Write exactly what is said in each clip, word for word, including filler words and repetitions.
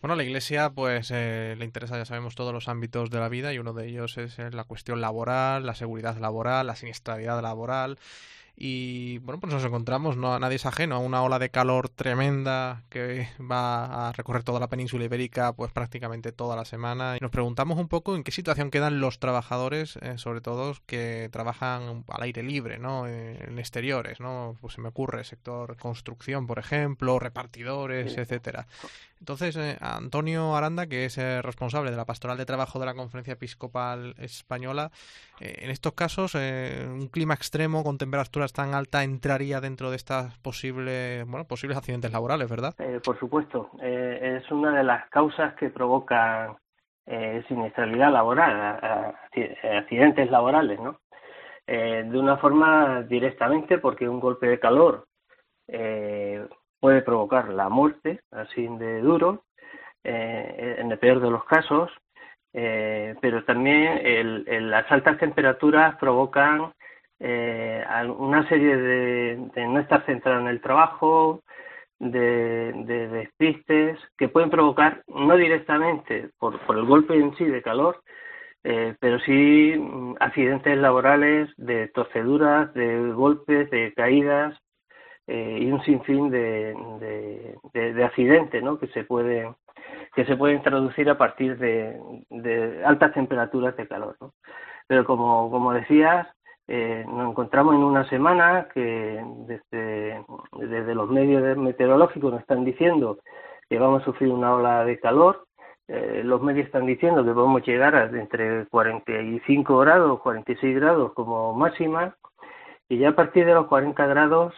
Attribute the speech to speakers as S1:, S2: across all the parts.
S1: Bueno, a la Iglesia pues eh, le interesa, ya sabemos, todos los ámbitos de la vida y uno de ellos es eh, la cuestión laboral, la seguridad laboral, la siniestralidad laboral. Y bueno, pues nos encontramos, no, nadie es ajeno a una ola de calor tremenda que va a recorrer toda la península ibérica pues prácticamente toda la semana. Y nos preguntamos un poco en qué situación quedan los trabajadores, eh, sobre todo que trabajan al aire libre, ¿no? Eh, en exteriores, ¿no? Pues se me ocurre sector construcción, por ejemplo, repartidores,
S2: Sí.
S1: etcétera. Entonces, eh, Antonio Aranda, que es eh, responsable de la Pastoral de Trabajo de la Conferencia Episcopal Española, eh, en estos casos, eh, un clima extremo con temperaturas tan altas entraría dentro de estas posibles, bueno, posibles accidentes laborales, ¿verdad?
S2: Eh, por supuesto, eh, es una de las causas que provocan eh, siniestralidad laboral, a- a- accidentes laborales, ¿no? Eh, de una forma directamente porque un golpe de calor eh, puede provocar la muerte, así de duro, eh, en el peor de los casos, eh, pero también el, el, las altas temperaturas provocan eh, una serie de, de no estar centrado en el trabajo, de, de despistes que pueden provocar, no directamente por, por el golpe en sí de calor, eh, pero sí mm, accidentes laborales de torceduras, de golpes, de caídas eh, y un sinfín de, de, de, de accidentes, ¿no? que se pueden que se pueden traducir a partir de, de altas temperaturas de calor, ¿no? Pero como, como decías, eh, nos encontramos en una semana que desde, desde los medios meteorológicos nos están diciendo que vamos a sufrir una ola de calor. Eh, los medios están diciendo que podemos llegar a entre cuarenta y cinco grados, cuarenta y seis grados como máxima, y ya a partir de los cuarenta grados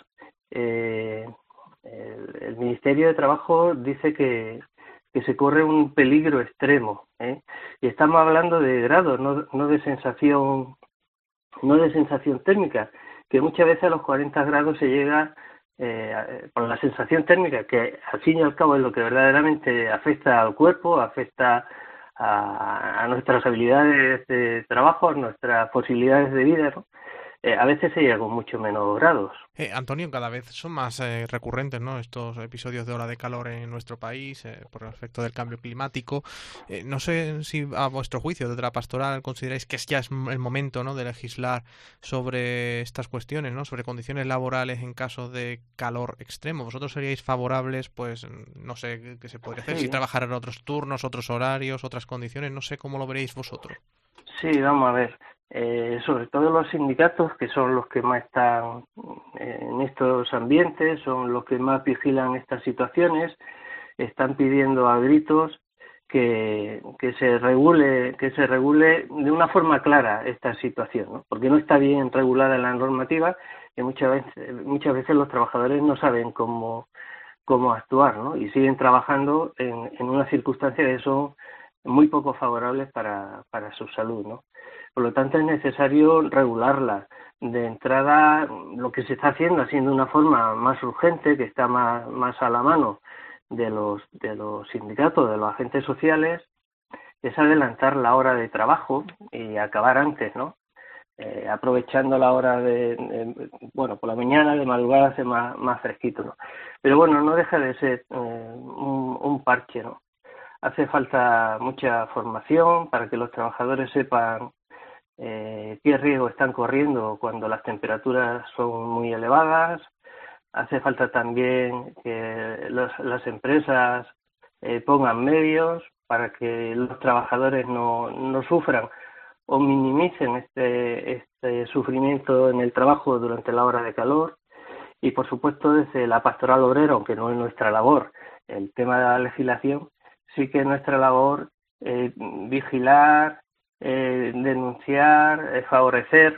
S2: eh, el, el Ministerio de Trabajo dice que, que se corre un peligro extremo, ¿eh? Y estamos hablando de grados, no, no de sensación, no de sensación térmica, que muchas veces a los cuarenta grados se llega eh, por la sensación térmica, que al fin y al cabo es lo que verdaderamente afecta al cuerpo, afecta a, a nuestras habilidades de trabajo, a nuestras posibilidades de vida, ¿no? Eh, a veces se llega con mucho menos grados.
S1: Eh, Antonio, cada vez son más eh, recurrentes, ¿no? Estos episodios de ola de calor en nuestro país eh, por el efecto del cambio climático. Eh, no sé si a vuestro juicio, desde la pastoral, consideráis que es ya es el momento, ¿no? De legislar sobre estas cuestiones, ¿no? Sobre condiciones laborales en caso de calor extremo. ¿Vosotros seríais favorables, pues, no sé, qué qué se podría hacer? Si
S2: Sí,
S1: trabajar en otros turnos, otros horarios, otras condiciones, no sé cómo lo veréis vosotros.
S2: sí, vamos a ver. Eh, sobre todo los sindicatos, que son los que más están eh, en estos ambientes, son los que más vigilan estas situaciones, están pidiendo a gritos que, que se regule, que se regule de una forma clara esta situación, ¿no? Porque no está bien regulada en la normativa y muchas veces, muchas veces los trabajadores no saben cómo, cómo actuar, ¿no? Y siguen trabajando en, en unas circunstancias que son muy poco favorables para, para su salud, ¿no? Por lo tanto, es necesario regularla. De entrada, lo que se está haciendo, haciendo de una forma más urgente, que está más, más a la mano de los, de los sindicatos, de los agentes sociales, es adelantar la hora de trabajo y acabar antes, ¿no? Eh, aprovechando la hora de, de, bueno, por la mañana, de madrugada hace más, más fresquito, ¿no? Pero bueno, no deja de ser eh, un, un parche, ¿no? Hace falta mucha formación para que los trabajadores sepan eh, qué riesgo están corriendo cuando las temperaturas son muy elevadas. Hace falta también que los, las empresas eh, pongan medios para que los trabajadores no, no sufran o minimicen este, este sufrimiento en el trabajo durante la hora de calor. Y por supuesto desde la pastoral obrera, aunque no es nuestra labor el tema de la legislación, sí que es nuestra labor eh, vigilar, eh, denunciar, eh, favorecer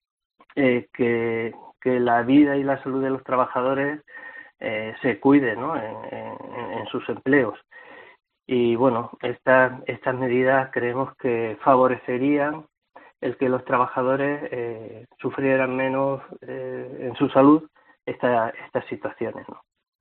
S2: eh, que, que la vida y la salud de los trabajadores eh, se cuide, ¿no? en, en, en sus empleos. Y bueno, estas estas medidas creemos que favorecerían el que los trabajadores eh, sufrieran menos eh, en su salud esta, estas situaciones, ¿no?